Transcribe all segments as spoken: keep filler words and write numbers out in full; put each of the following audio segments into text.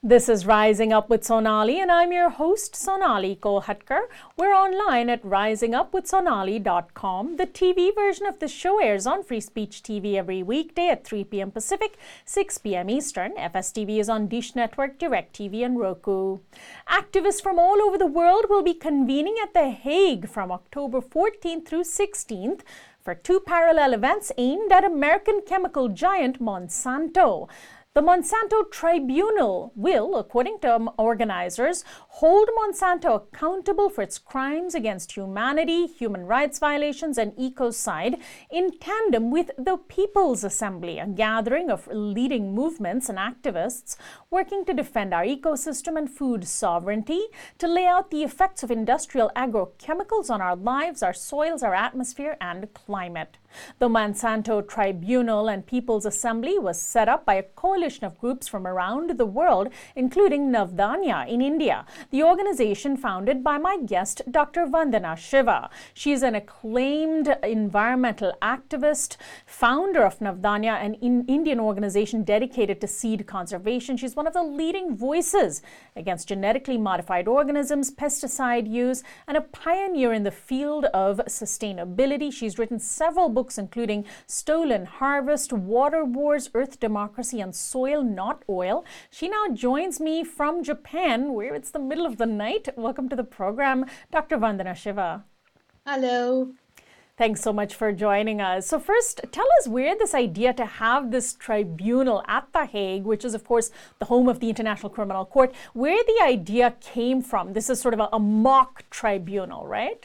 This is Rising Up with Sonali, and I'm your host, Sonali Kolhatkar. We're online at rising up with sonali dot com. The T V version of the show airs on Free Speech T V every weekday at three p.m. Pacific, six p.m. Eastern. F S T V is on Dish Network, DirecTV, and Roku. Activists from all over the world will be convening at The Hague from October fourteenth through sixteenth for two parallel events aimed at American chemical giant Monsanto. The Monsanto Tribunal will, according to organizers, hold Monsanto accountable for its crimes against humanity, human rights violations, and ecocide in tandem with the People's Assembly, a gathering of leading movements and activists working to defend our ecosystem and food sovereignty, to lay out the effects of industrial agrochemicals on our lives, our soils, our atmosphere, and climate. The Monsanto Tribunal and People's Assembly was set up by a coalition of groups from around the world, including Navdanya in India, the organization founded by my guest, Doctor Vandana Shiva. She is an acclaimed environmental activist, founder of Navdanya, an in Indian organization dedicated to seed conservation. She's one of the leading voices against genetically modified organisms, pesticide use, and a pioneer in the field of sustainability. She's written several books including Stolen Harvest, Water Wars, Earth Democracy, and Soil Not Oil. She now joins me from Japan, where it's the middle of the night. Welcome to the program, Doctor Vandana Shiva. Hello. Thanks so much for joining us. So first, tell us where this idea to have this tribunal at The Hague, which is, of course, the home of the International Criminal Court, where the idea came from. This is sort of a, a mock tribunal, right?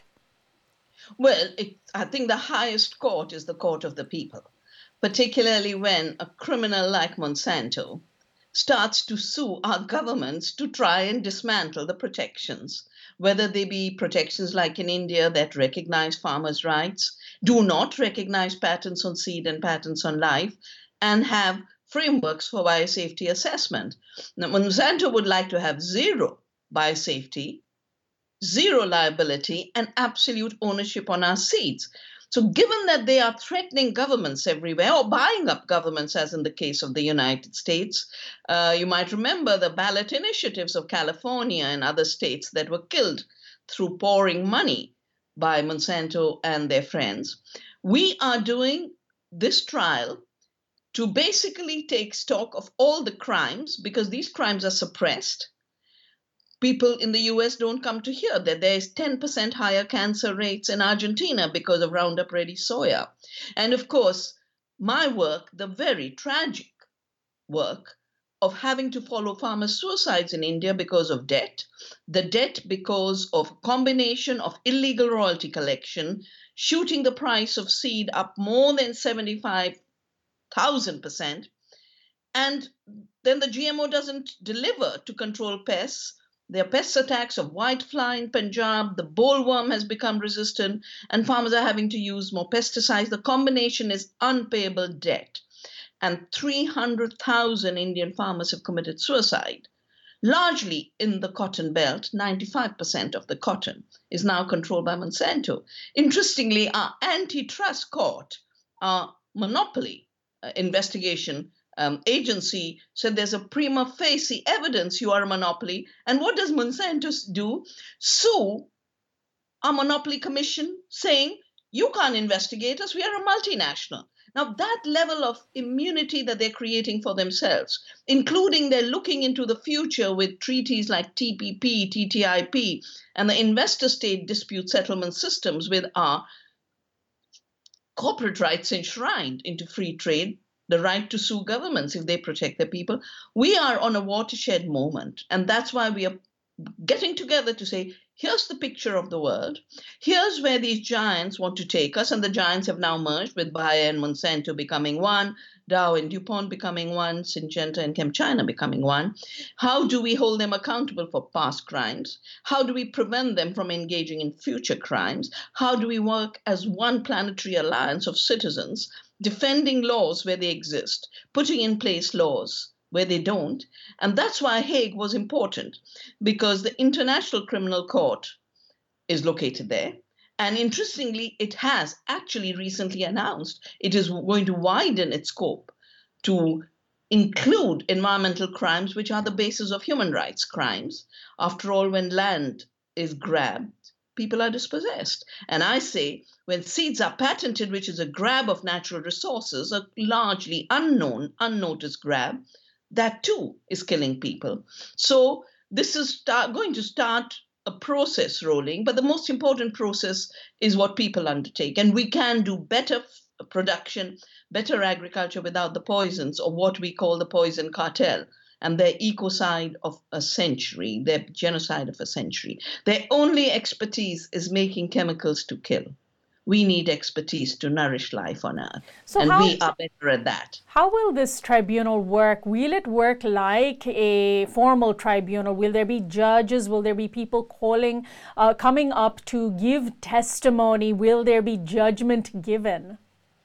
Well, it, I think the highest court is the court of the people, particularly when a criminal like Monsanto starts to sue our governments to try and dismantle the protections, whether they be protections like in India that recognize farmers' rights, do not recognize patents on seed and patents on life, and have frameworks for biosafety assessment. Now, Monsanto would like to have zero biosafety, zero liability, and absolute ownership on our seeds. So given that they are threatening governments everywhere or buying up governments, as in the case of the United States, uh, you might remember the ballot initiatives of California and other states that were killed through pouring money by Monsanto and their friends. We are doing this trial to basically take stock of all the crimes, because these crimes are suppressed. People in the U S don't come to hear that there is ten percent higher cancer rates in Argentina because of Roundup Ready soya. And of course, my work, the very tragic work of having to follow farmer suicides in India because of debt, the debt because of a combination of illegal royalty collection, shooting the price of seed up more than seventy-five thousand percent, and then the G M O doesn't deliver to control pests. There are pest attacks of whitefly in Punjab, the bollworm has become resistant, and farmers are having to use more pesticides. The combination is unpayable debt. And three hundred thousand Indian farmers have committed suicide, largely in the cotton belt. ninety-five percent of the cotton is now controlled by Monsanto. Interestingly, our antitrust court, our monopoly uh, investigation Um, agency said there's a prima facie evidence you are a monopoly. And what does Monsanto do? Sue our monopoly commission saying, you can't investigate us, we are a multinational. Now that level of immunity that they're creating for themselves, including they're looking into the future with treaties like T P P, T T I P, and the investor state dispute settlement systems with our corporate rights enshrined into free trade, the right to sue governments if they protect their people. We are on a watershed moment. And that's why we are getting together to say, here's the picture of the world. Here's where these giants want to take us. And the giants have now merged, with Bayer and Monsanto becoming one, Dow and DuPont becoming one, Syngenta and ChemChina becoming one. How do we hold them accountable for past crimes? How do we prevent them from engaging in future crimes? How do we work as one planetary alliance of citizens, defending laws where they exist, putting in place laws where they don't? And that's why Hague was important, because the International Criminal Court is located there. And interestingly, it has actually recently announced it is going to widen its scope to include environmental crimes, which are the basis of human rights crimes. After all, when land is grabbed, people are dispossessed. And I say, when seeds are patented, which is a grab of natural resources, a largely unknown, unnoticed grab, that too is killing people. So this is start, going to start a process rolling, but the most important process is what people undertake. And we can do better production, better agriculture without the poisons, or what we call the poison cartel, and their ecocide of a century, their genocide of a century. Their only expertise is making chemicals to kill. We need expertise to nourish life on Earth, so and how, we are better at that. How will this tribunal work? Will it work like a formal tribunal? Will there be judges? Will there be people calling, uh, coming up to give testimony? Will there be judgment given?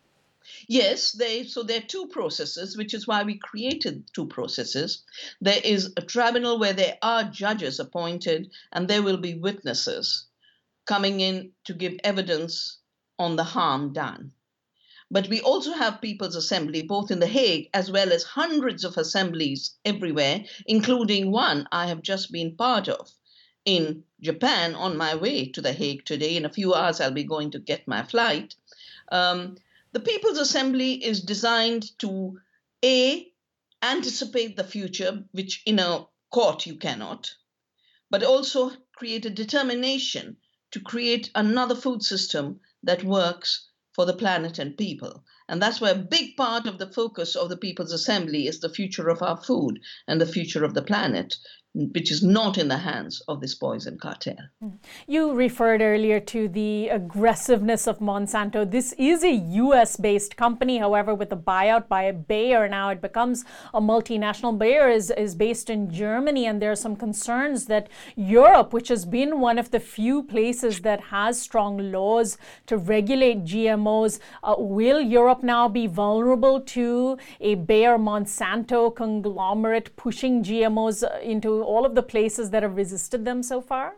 Yes, they, so there are two processes, which is why we created two processes. There is a tribunal where there are judges appointed, and there will be witnesses coming in to give evidence on the harm done. But we also have People's Assembly, both in The Hague as well as hundreds of assemblies everywhere, including one I have just been part of in Japan on my way to The Hague today. In a few hours, I'll be going to get my flight. Um, the People's Assembly is designed to, A, anticipate the future, which in a court you cannot, but also create a determination to create another food system that works for the planet and people. And that's why a big part of the focus of the People's Assembly is the future of our food and the future of the planet, which is not in the hands of this poison cartel. You referred earlier to the aggressiveness of Monsanto. This is a U S-based company, however, with a buyout by Bayer. Now it becomes a multinational. Bayer is, is based in Germany, and there are some concerns that Europe, which has been one of the few places that has strong laws to regulate G M Os, uh, will Europe now be vulnerable to a Bayer-Monsanto conglomerate pushing G M Os into all of the places that have resisted them so far?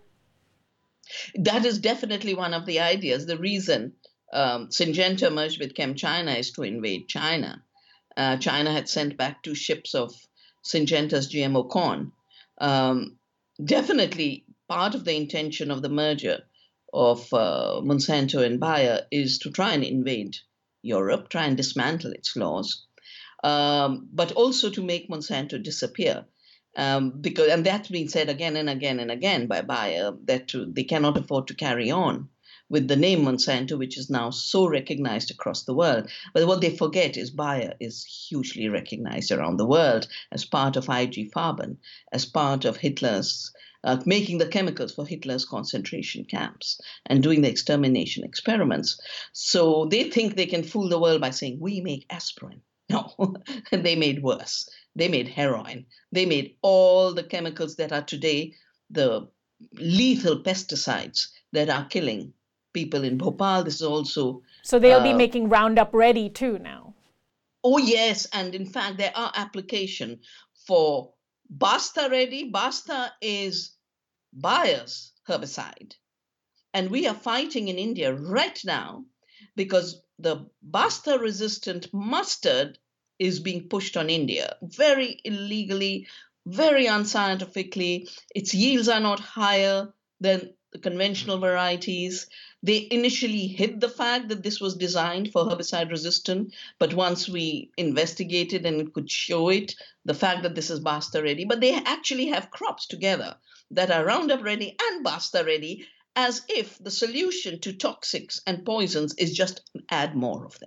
That is definitely one of the ideas. The reason um, Syngenta merged with ChemChina is to invade China. Uh, China had sent back two ships of Syngenta's G M O corn. Um, definitely part of the intention of the merger of uh, Monsanto and Bayer is to try and invade Europe, try and dismantle its laws, um, but also to make Monsanto disappear. Um, because, and that's been said again and again and again by Bayer, that to, they cannot afford to carry on with the name Monsanto, which is now so recognized across the world. But what they forget is Bayer is hugely recognized around the world as part of I G Farben, as part of Hitler's, uh, making the chemicals for Hitler's concentration camps and doing the extermination experiments. So they think they can fool the world by saying, we make aspirin. No, they made worse. They made heroin. They made all the chemicals that are today the lethal pesticides that are killing people in Bhopal. This is also... So they'll uh, be making Roundup Ready too now. Oh, yes. And in fact, there are applications for Basta Ready. Basta is Bayer's herbicide. And we are fighting in India right now because the Basta-resistant mustard is being pushed on India very illegally, very unscientifically. Its yields are not higher than the conventional varieties. They initially hid the fact that this was designed for herbicide resistant, but once we investigated and could show it, the fact that this is Basta Ready, but they actually have crops together that are Roundup Ready and Basta Ready, as if the solution to toxics and poisons is just add more of them.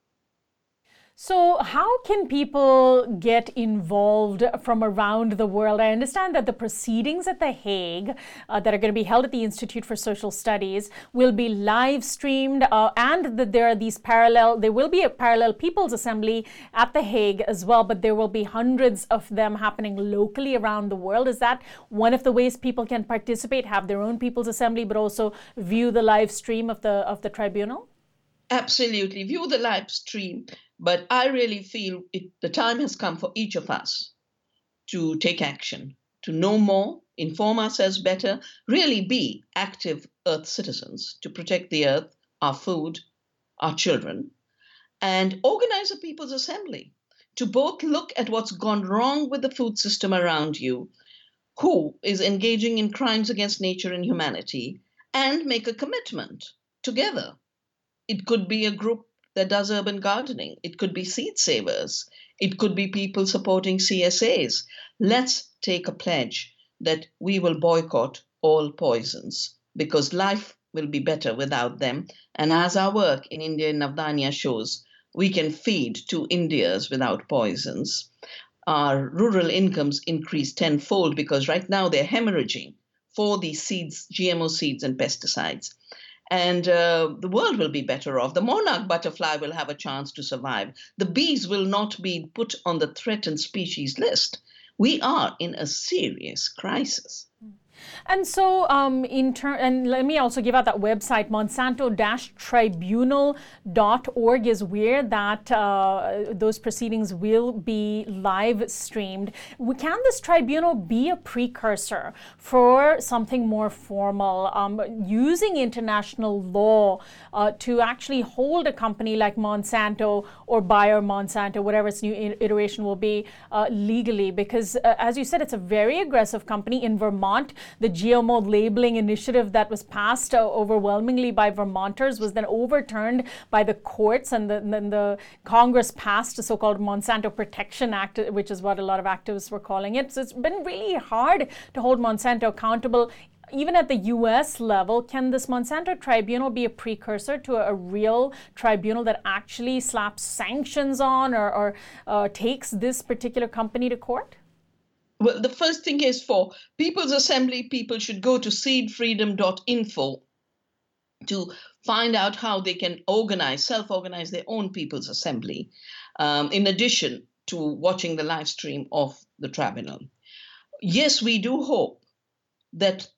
So how can people get involved from around the world? I understand that the proceedings at The Hague uh, that are going to be held at the Institute for Social Studies will be live streamed, uh, and that there are these parallel, there will be a parallel People's Assembly at The Hague as well, but there will be hundreds of them happening locally around the world. Is that one of the ways people can participate, have their own People's Assembly, but also view the live stream of the, of the tribunal? Absolutely, view the live stream. But I really feel it, the time has come for each of us to take action, to know more, inform ourselves better, really be active Earth citizens to protect the Earth, our food, our children, and organize a People's Assembly to both look at what's gone wrong with the food system around you, who is engaging in crimes against nature and humanity, and make a commitment together. It could be a group that does urban gardening. It could be seed savers. It could be people supporting C S As. Let's take a pledge that we will boycott all poisons because life will be better without them. And as our work in India and Navdanya shows, we can feed two Indias without poisons. Our rural incomes increase tenfold because right now they're hemorrhaging for these seeds, G M O seeds and pesticides. And uh, the world will be better off. The monarch butterfly will have a chance to survive. The bees will not be put on the threatened species list. We are in a serious crisis. And so, um, in turn, and let me also give out that website, Monsanto Tribunal dot org is where that uh, those proceedings will be live streamed. Can this tribunal be a precursor for something more formal, um, using international law uh, to actually hold a company like Monsanto or Bayer Monsanto, whatever its new iteration will be, uh, legally? Because, uh, as you said, it's a very aggressive company in Vermont. The G M O labeling initiative that was passed uh, overwhelmingly by Vermonters was then overturned by the courts, and then the, the Congress passed the so-called Monsanto Protection Act, which is what a lot of activists were calling it. So it's been really hard to hold Monsanto accountable. Even at the U S level, can this Monsanto tribunal be a precursor to a, a real tribunal that actually slaps sanctions on or, or uh, takes this particular company to court? Well, the first thing is for People's Assembly, people should go to seed freedom dot info to find out how they can organize, self-organize their own People's Assembly, um, in addition to watching the live stream of the tribunal. Yes, we do hope that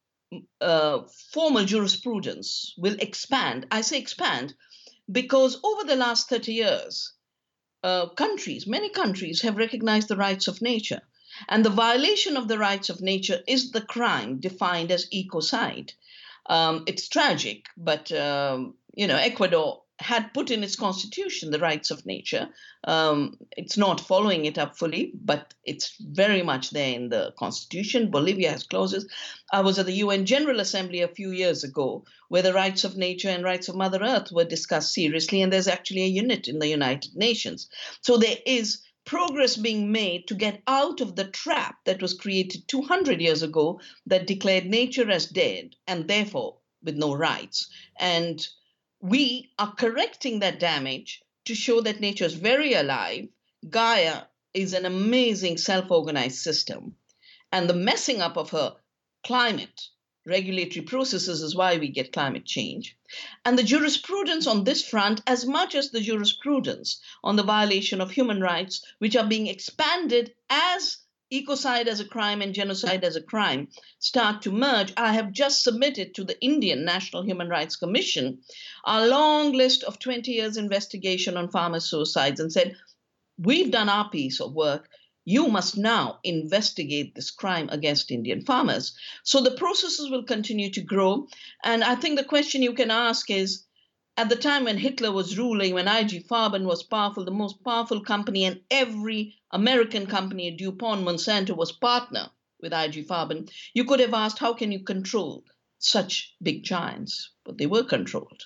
uh, formal jurisprudence will expand. I say expand because over the last thirty years, uh, countries, many countries have recognized the rights of nature. And the violation of the rights of nature is the crime defined as ecocide. Um, it's tragic, but, um, you know, Ecuador had put in its constitution the rights of nature. Um, it's not following it up fully, but it's very much there in the constitution. Bolivia has clauses. I was at the U N General Assembly a few years ago where the rights of nature and rights of Mother Earth were discussed seriously, and there's actually a unit in the United Nations. So there is progress being made to get out of the trap that was created two hundred years ago that declared nature as dead and therefore with no rights. And we are correcting that damage to show that nature is very alive. Gaia is an amazing self-organized system. And the messing up of her climate regulatory processes is why we get climate change. And the jurisprudence on this front, as much as the jurisprudence on the violation of human rights, which are being expanded as ecocide as a crime and genocide as a crime, start to merge. I have just submitted to the Indian National Human Rights Commission a long list of twenty years investigation on farmer suicides and said, we've done our piece of work. You must now investigate this crime against Indian farmers. So the processes will continue to grow. And I think the question you can ask is, at the time when Hitler was ruling, when I G Farben was powerful, the most powerful company, and every American company, DuPont, Monsanto, was partner with I G Farben, you could have asked, how can you control such big giants? But they were controlled.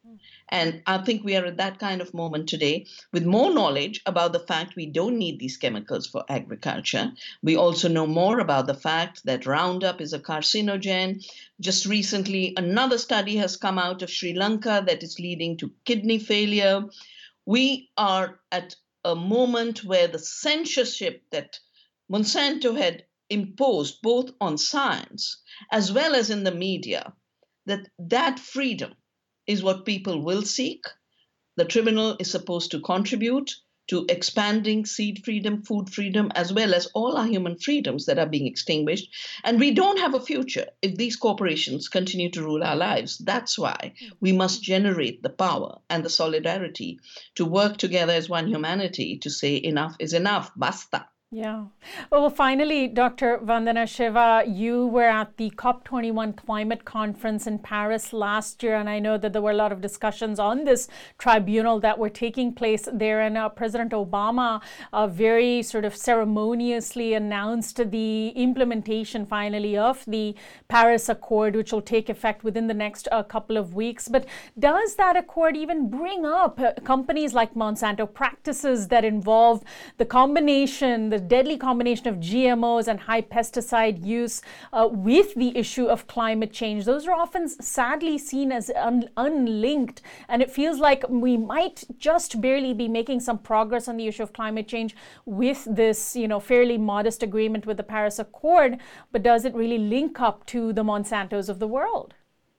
And I think we are at that kind of moment today with more knowledge about the fact we don't need these chemicals for agriculture. We also know more about the fact that Roundup is a carcinogen. Just recently, another study has come out of Sri Lanka that is leading to kidney failure. We are at a moment where the censorship that Monsanto had imposed both on science as well as in the media, that that freedom is what people will seek. The tribunal is supposed to contribute to expanding seed freedom, food freedom, as well as all our human freedoms that are being extinguished. And we don't have a future if these corporations continue to rule our lives. That's why we must generate the power and the solidarity to work together as one humanity to say enough is enough, basta. Yeah. Well, finally, Doctor Vandana Shiva, you were at the COP twenty-one climate conference in Paris last year, and I know that there were a lot of discussions on this tribunal that were taking place there. And uh, President Obama uh, very sort of ceremoniously announced the implementation finally of the Paris Accord, which will take effect within the next uh, couple of weeks. But does that accord even bring up uh, companies like Monsanto, practices that involve the combination, the deadly combination of G M Os and high pesticide use uh, with the issue of climate change? Those are often sadly seen as un- unlinked, and it feels like we might just barely be making some progress on the issue of climate change with this, you know, fairly modest agreement with the Paris Accord. But does it really link up to the Monsantos of the world?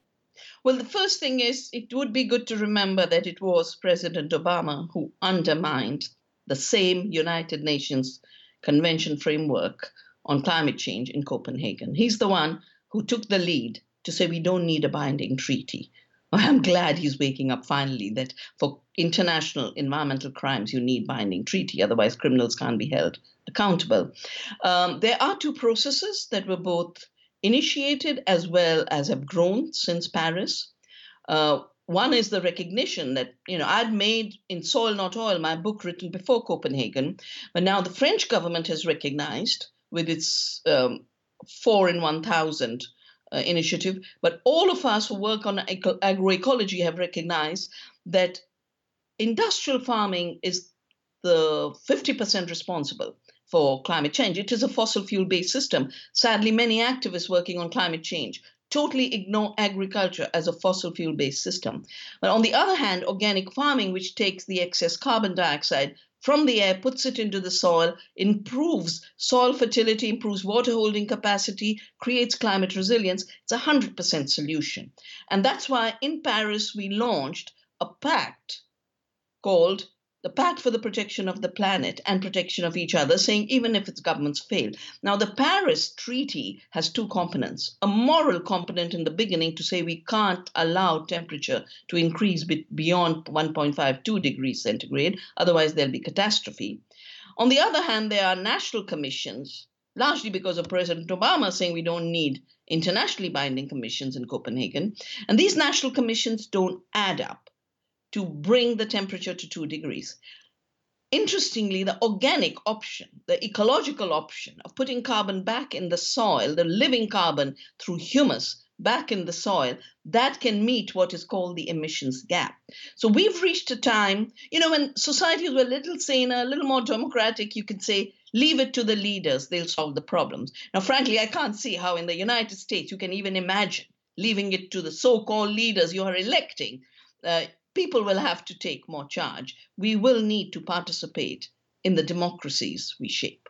Well, the first thing is it would be good to remember that it was President Obama who undermined the same United Nations Convention framework on climate change in Copenhagen. He's the one who took the lead to say we don't need a binding treaty. I'm glad he's waking up finally that for international environmental crimes, you need binding treaty. Otherwise, criminals can't be held accountable. Um, there are two processes that were both initiated as well as have grown since Paris. Uh, One is the recognition that, you know, I'd made in Soil Not Oil, my book written before Copenhagen, but now the French government has recognized with its um, four in one thousand uh, initiative, but all of us who work on eco- agroecology have recognized that industrial farming is the fifty percent responsible for climate change. It is a fossil fuel-based system. Sadly, many activists working on climate change totally ignore agriculture as a fossil fuel-based system. But on the other hand, organic farming, which takes the excess carbon dioxide from the air, puts it into the soil, improves soil fertility, improves water holding capacity, creates climate resilience, it's a one hundred percent solution. And that's why in Paris, we launched a pact called the Pact for the Protection of the Planet and Protection of Each Other, saying even if its governments fail. Now, the Paris Treaty has two components, a moral component in the beginning to say we can't allow temperature to increase beyond one point five two degrees centigrade, otherwise there'll be catastrophe. On the other hand, there are national commissions, largely because of President Obama saying we don't need internationally binding commissions in Copenhagen. And these national commissions don't add up to bring the temperature to two degrees. Interestingly, the organic option, the ecological option of putting carbon back in the soil, the living carbon through humus back in the soil, that can meet what is called the emissions gap. So we've reached a time, you know, when societies were a little saner, a little more democratic, you could say, leave it to the leaders, they'll solve the problems. Now, frankly, I can't see how in the United States you can even imagine leaving it to the so-called leaders you are electing. Uh, People will have to take more charge. We will need to participate in the democracies we shape.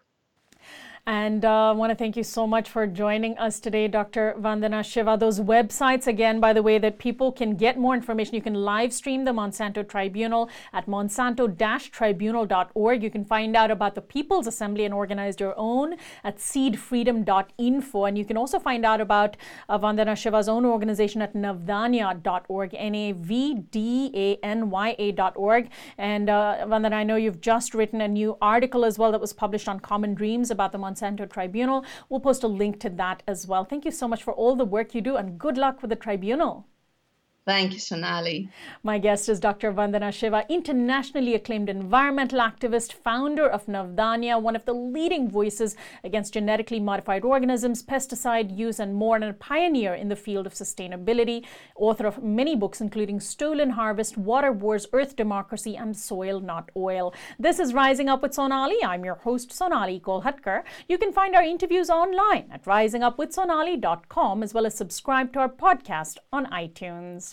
And uh, I want to thank you so much for joining us today, Doctor Vandana Shiva. Those websites, again, by the way, that people can get more information. You can live stream the Monsanto Tribunal at monsanto dash tribunal dot org. You can find out about the People's Assembly and organize your own at seed freedom dot info. And you can also find out about uh, Vandana Shiva's own organization at navdanya dot org, N A V D A N Y A dot org. And uh, Vandana, I know you've just written a new article as well that was published on Common Dreams about the Monsanto Monsanto Tribunal. We'll post a link to that as well. Thank you so much for all the work you do, and good luck with the tribunal. Thank you, Sonali. My guest is Doctor Vandana Shiva, internationally acclaimed environmental activist, founder of Navdanya, one of the leading voices against genetically modified organisms, pesticide use, and more, and a pioneer in the field of sustainability, author of many books, including Stolen Harvest, Water Wars, Earth Democracy, and Soil Not Oil. This is Rising Up with Sonali. I'm your host, Sonali Kolhatkar. You can find our interviews online at rising up with sonali dot com, as well as subscribe to our podcast on iTunes.